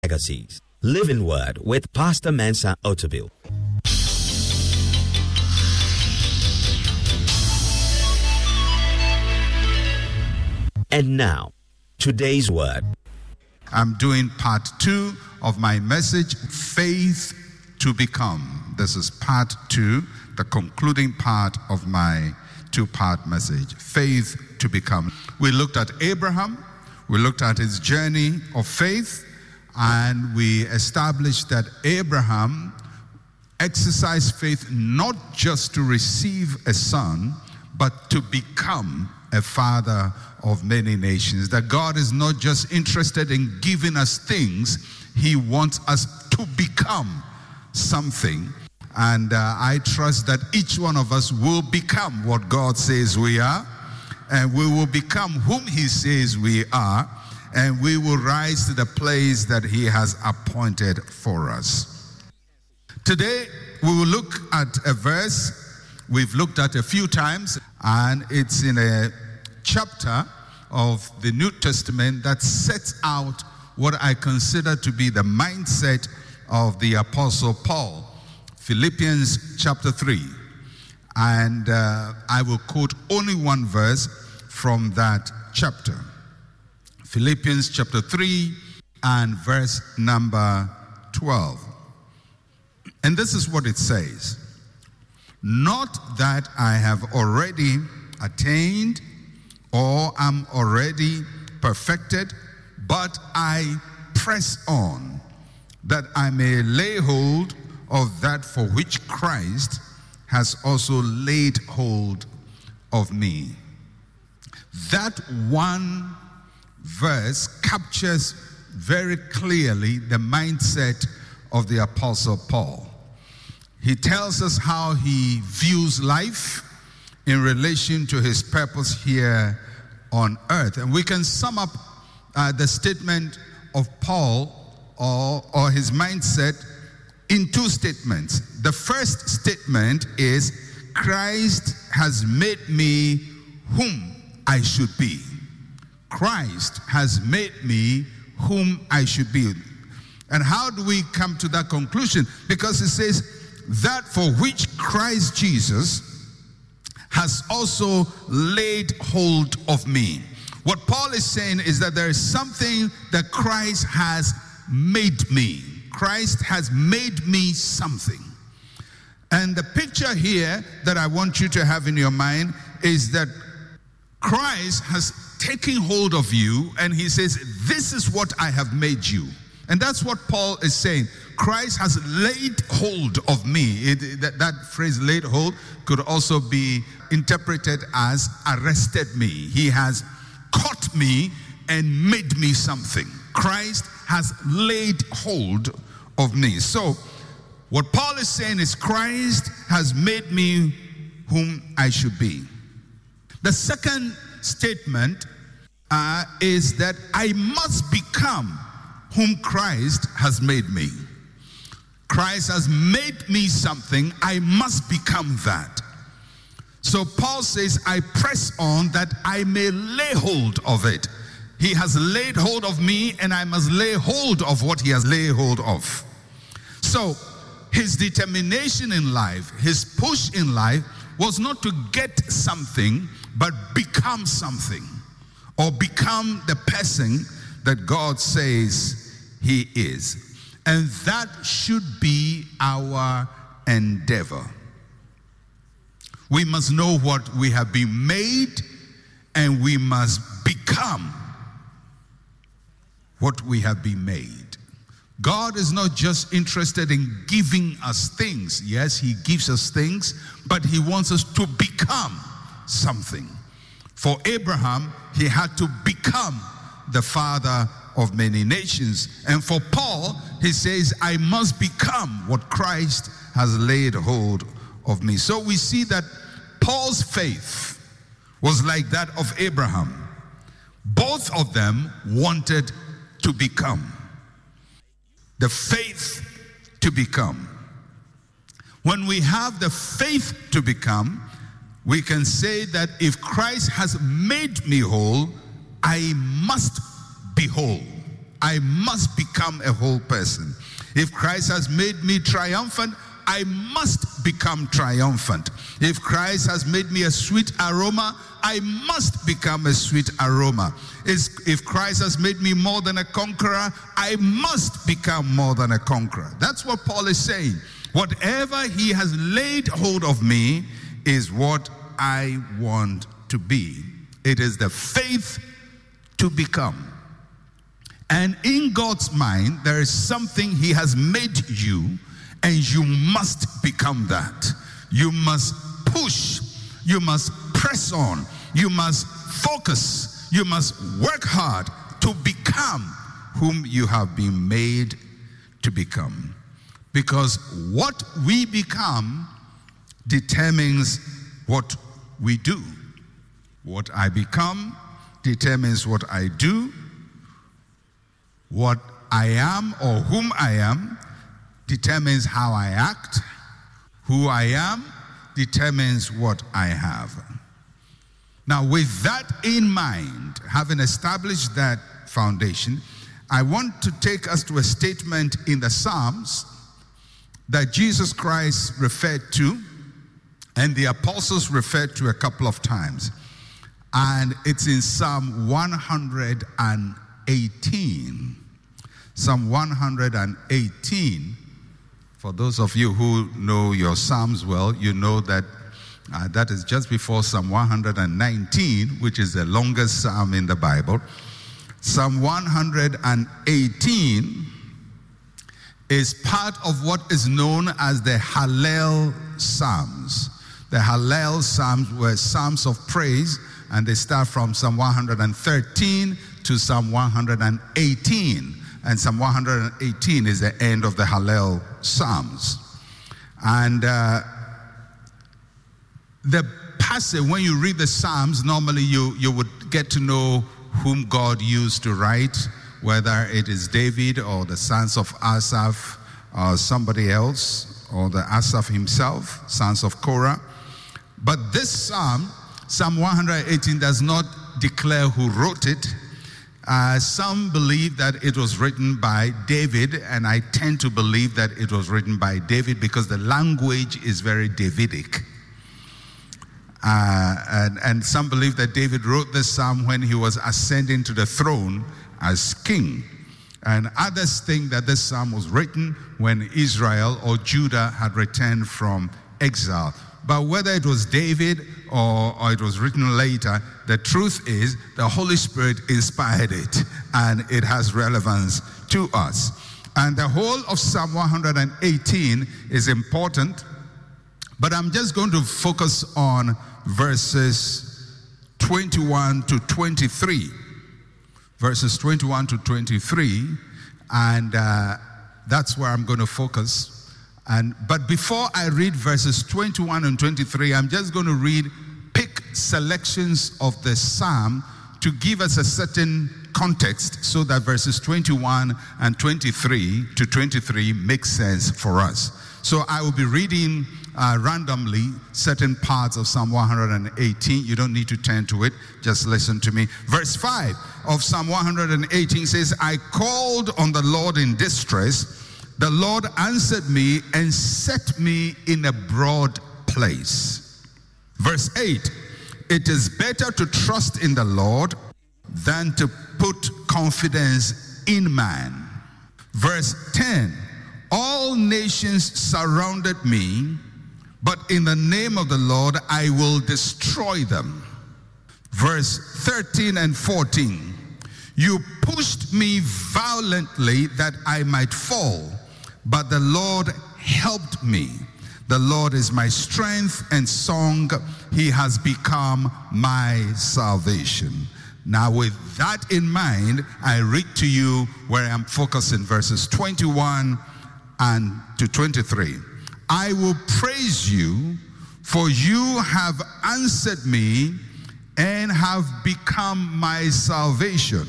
Legacies. Living Word with Pastor Mensa Otabil. And now, today's word. I'm doing part 2 of my message, Faith to Become. This is part 2, the concluding part of my 2-part message, Faith to Become. We looked at Abraham, we looked at his journey of faith, and we established that Abraham exercised faith not just to receive a son, but to become a father of many nations. That God is not just interested in giving us things, He wants us to become something. And I trust that each one of us will become what God says we are, and we will become whom He says we are, and we will rise to the place that He has appointed for us. Today, we will look at a verse we've looked at a few times, and it's in a chapter of the New Testament that sets out what I consider to be the mindset of the Apostle Paul. Philippians chapter 3. And I will quote only one verse from that chapter. Philippians chapter 3 and verse number 12. And this is what it says. Not that I have already attained or am already perfected, but I press on, that I may lay hold of that for which Christ has also laid hold of me. That one verse captures very clearly the mindset of the Apostle Paul. He tells us how he views life in relation to his purpose here on earth. And we can sum up the statement of Paul or his mindset in 2 statements. The first statement is, Christ has made me whom I should be. Christ has made me whom I should be. And how do we come to that conclusion? Because it says, that for which Christ Jesus has also laid hold of me. What Paul is saying is that there is something that Christ has made me. Christ has made me something. And the picture here that I want you to have in your mind is that Christ has taken hold of you, and he says, this is what I have made you. And that's what Paul is saying. Christ has laid hold of me. That phrase, laid hold, could also be interpreted as arrested me. He has caught me and made me something. Christ has laid hold of me. So, what Paul is saying is, Christ has made me whom I should be. The second statement is that I must become whom Christ has made me. Christ has made me something, I must become that. So Paul says, I press on that I may lay hold of it. He has laid hold of me, and I must lay hold of what he has laid hold of. So his determination in life, his push in life, was not to get something, but become something, or become the person that God says he is. And that should be our endeavor. We must know what we have been made, and we must become what we have been made. God is not just interested in giving us things. Yes, he gives us things, but he wants us to become something. For Abraham, he had to become the father of many nations. And for Paul, he says, I must become what Christ has laid hold of me. So we see that Paul's faith was like that of Abraham. Both of them wanted to become. The faith to become. When we have the faith to become, we can say that if Christ has made me whole, I must be whole. I must become a whole person. If Christ has made me triumphant, I must become triumphant. If Christ has made me a sweet aroma, I must become a sweet aroma. If Christ has made me more than a conqueror, I must become more than a conqueror. That's what Paul is saying. Whatever he has laid hold of me is what I want to be. It is the faith to become. And in God's mind, there is something he has made you, and you must become that. You must push. You must press on. You must focus. You must work hard to become whom you have been made to become. Because what we become determines what we do. What I become determines what I do. What I am or whom I am determines how I act. Who I am determines what I have. Now, with that in mind, having established that foundation, I want to take us to a statement in the Psalms that Jesus Christ referred to and the apostles referred to a couple of times. And it's in Psalm 118. Psalm 118. For those of you who know your Psalms well, you know that that is just before Psalm 119, which is the longest Psalm in the Bible. Psalm 118 is part of what is known as the Hallel Psalms. The Hallel Psalms were Psalms of praise, and they start from Psalm 113 to Psalm 118. And Psalm 118 is the end of the Hallel Psalms. And the passage, when you read the Psalms, normally you would get to know whom God used to write, whether it is David or the sons of Asaph or somebody else, or the Asaph himself, sons of Korah. But this Psalm, Psalm 118, does not declare who wrote it. Some believe that it was written by David, and I tend to believe that it was written by David because the language is very Davidic. And some believe that David wrote this psalm when he was ascending to the throne as king. And others think that this psalm was written when Israel or Judah had returned from exile. But whether it was David or it was written later, the truth is the Holy Spirit inspired it, and it has relevance to us. And the whole of Psalm 118 is important, but I'm just going to focus on verses 21 to 23. Verses 21 to 23, and that's where I'm going to focus. But before I read verses 21 and 23, I'm just going to pick selections of the psalm to give us a certain context so that verses 21 and 23 to 23 make sense for us. So I will be reading randomly certain parts of Psalm 118. You don't need to turn to it, just listen to me. Verse 5 of Psalm 118 says, I called on the Lord in distress. The Lord answered me and set me in a broad place. Verse 8, it is better to trust in the Lord than to put confidence in man. Verse 10, all nations surrounded me, but in the name of the Lord I will destroy them. Verse 13 and 14, you pushed me violently that I might fall, but the Lord helped me. The Lord is my strength and song. He has become my salvation. Now with that in mind, I read to you where I'm focusing, verses 21 and to 23. I will praise you, for you have answered me and have become my salvation.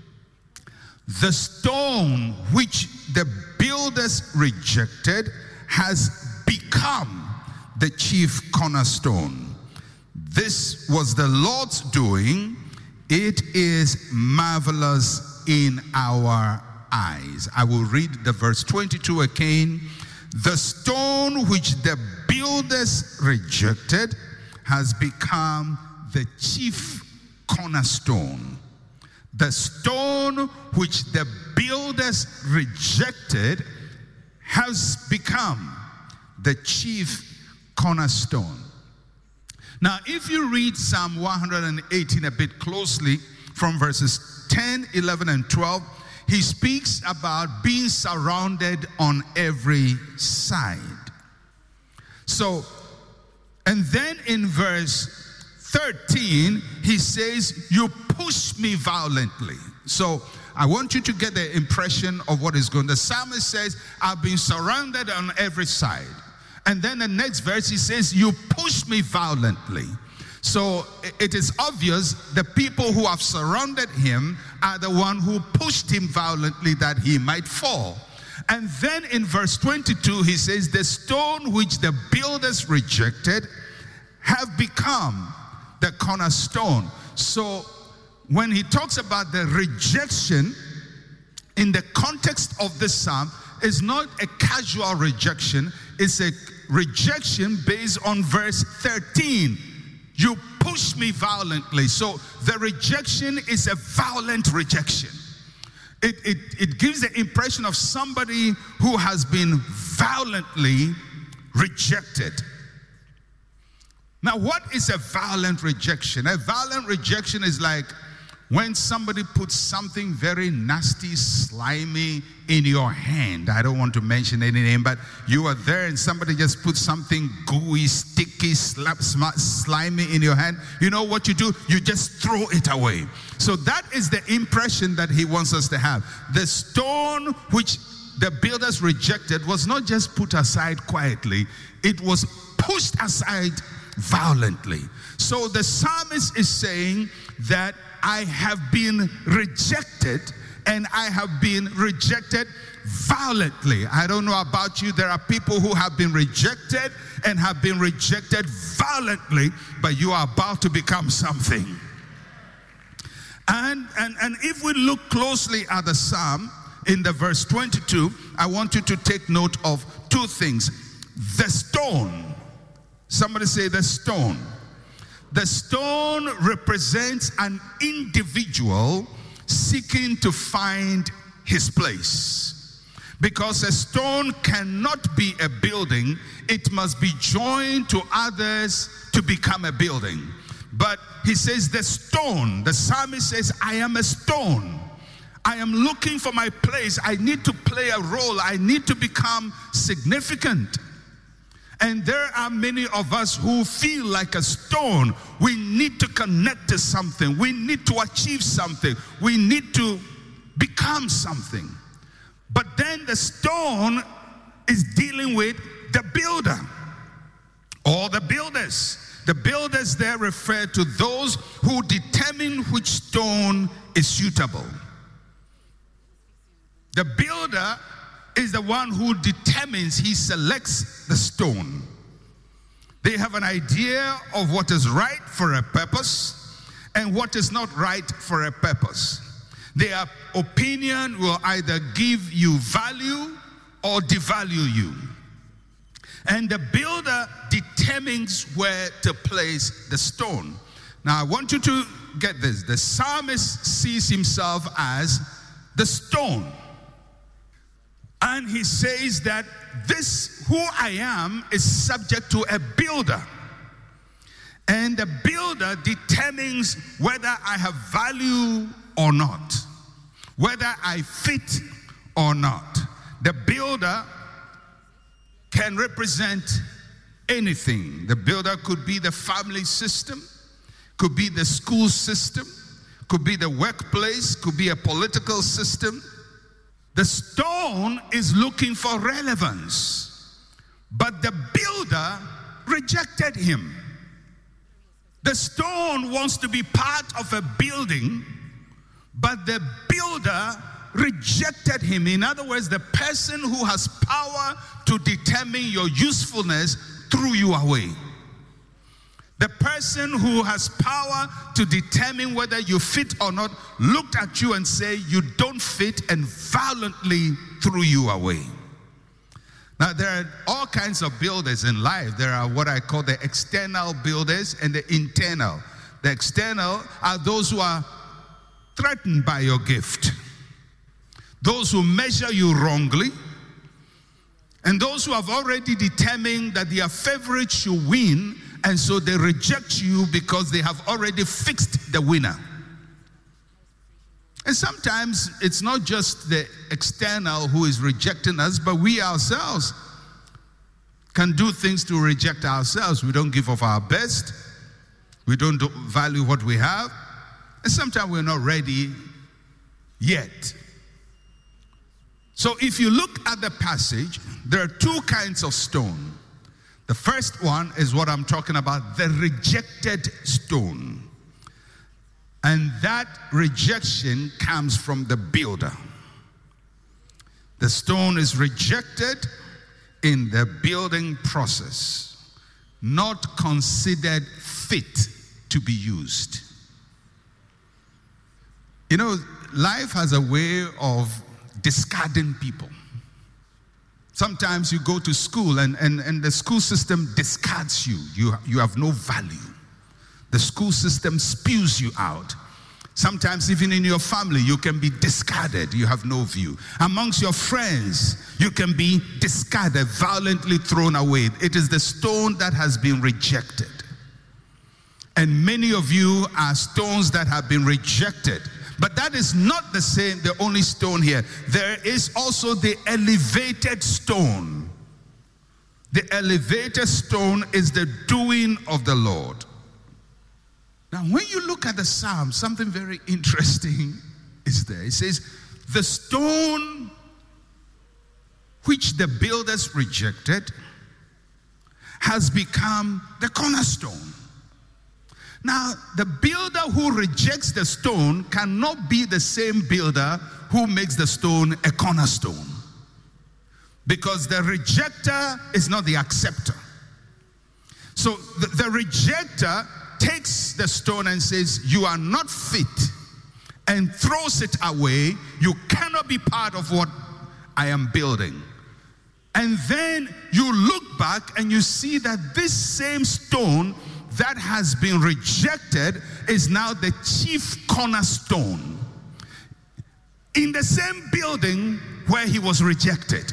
The stone which the builders rejected has become the chief cornerstone. This was the Lord's doing. It is marvelous in our eyes. I will read the verse 22 again. The stone which the builders rejected has become the chief cornerstone. The stone which the builders rejected has become the chief cornerstone. Now, if you read Psalm 118 a bit closely from verses 10, 11, and 12, he speaks about being surrounded on every side. So, and then in verse 13, he says, you push me violently. So, I want you to get the impression of what is going on. The psalmist says, I've been surrounded on every side. And then the next verse, he says, you push me violently. So it is obvious the people who have surrounded him are the one who pushed him violently that he might fall. And then in verse 22, he says, the stone which the builders rejected have become the cornerstone. So when he talks about the rejection in the context of this psalm, it's not a casual rejection. It's a rejection based on verse 13. You push me violently. So the rejection is a violent rejection. It gives the impression of somebody who has been violently rejected. Now, what is a violent rejection? A violent rejection is like when somebody puts something very nasty, slimy in your hand. I don't want to mention any name, but you are there and somebody just puts something gooey, sticky, slimy in your hand. You know what you do? You just throw it away. So that is the impression that he wants us to have. The stone which the builders rejected was not just put aside quietly. It was pushed aside violently. So the psalmist is saying that I have been rejected, and I have been rejected violently. I don't know about you. There are people who have been rejected and have been rejected violently, but you are about to become something. And if we look closely at the psalm in the verse 22, I want you to take note of two things. The stone. Somebody say the stone. The stone represents an individual seeking to find his place. Because a stone cannot be a building, it must be joined to others to become a building. But he says the stone, the psalmist says, I am a stone. I am looking for my place. I need to play a role. I need to become significant. And there are many of us who feel like a stone. We need to connect to something. We need to achieve something. We need to become something. But then the stone is dealing with the builder or the builders. The builders there refer to those who determine which stone is suitable. The builder is the one who determines, he selects the stone. They have an idea of what is right for a purpose and what is not right for a purpose. Their opinion will either give you value or devalue you. And the builder determines where to place the stone. Now I want you to get this. The psalmist sees himself as the stone. And he says that this, who I am, is subject to a builder. And the builder determines whether I have value or not, whether I fit or not. The builder can represent anything. The builder could be the family system, could be the school system, could be the workplace, could be a political system. The stone is looking for relevance, but the builder rejected him. The stone wants to be part of a building, but the builder rejected him. In other words, the person who has power to determine your usefulness threw you away. The person who has power to determine whether you fit or not looked at you and said, you don't fit, and violently threw you away. Now, there are all kinds of builders in life. There are what I call the external builders and the internal. The external are those who are threatened by your gift, those who measure you wrongly, and those who have already determined that their favorite should win, and so they reject you because they have already fixed the winner. And sometimes it's not just the external who is rejecting us, but we ourselves can do things to reject ourselves. We don't give of our best. We don't value what we have. And sometimes we're not ready yet. So if you look at the passage, there are two kinds of stone. The first one is what I'm talking about, the rejected stone. And that rejection comes from the builder. The stone is rejected in the building process, not considered fit to be used. You know, life has a way of discarding people. Sometimes you go to school and the school system discards you. You have no value. The school system spews you out. Sometimes even in your family, you can be discarded. You have no view. Amongst your friends, you can be discarded, violently thrown away. It is the stone that has been rejected. And many of you are stones that have been rejected. But that is not the only stone here. There is also the elevated stone. The elevated stone is the doing of the Lord. Now, when you look at the Psalm, something very interesting is there. It says, the stone which the builders rejected has become the cornerstone. Now, the builder who rejects the stone cannot be the same builder who makes the stone a cornerstone. Because the rejecter is not the acceptor. So the rejecter takes the stone and says, you are not fit, and throws it away. You cannot be part of what I am building. And then you look back and you see that this same stone that has been rejected is now the chief cornerstone in the same building where he was rejected.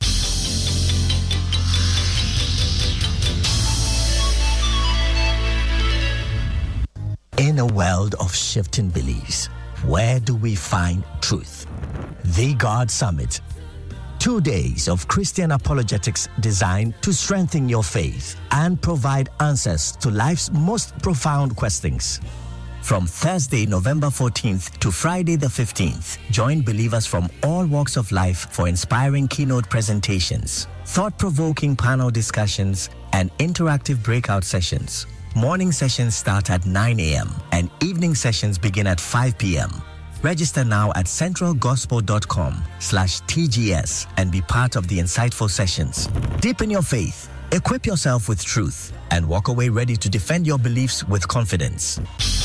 In a world of shifting beliefs, where do we find truth? The God Summit. 2 days of Christian apologetics designed to strengthen your faith and provide answers to life's most profound questions. From Thursday, November 14th to Friday the 15th, join believers from all walks of life for inspiring keynote presentations, thought-provoking panel discussions, and interactive breakout sessions. Morning sessions start at 9 a.m. and evening sessions begin at 5 p.m. Register now at centralgospel.com/TGS and be part of the insightful sessions. Deepen your faith, equip yourself with truth, and walk away ready to defend your beliefs with confidence.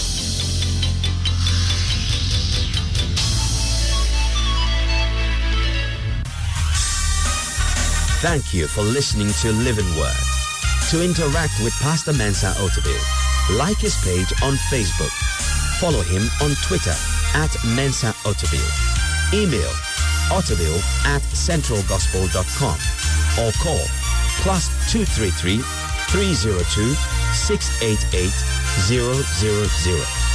Thank you for listening to Living Word. To interact with Pastor Mensa Otabil, like his page on Facebook. Follow him on Twitter @Mensa Otabil. Email otabil@centralgospel.com or call +233 302 688 000.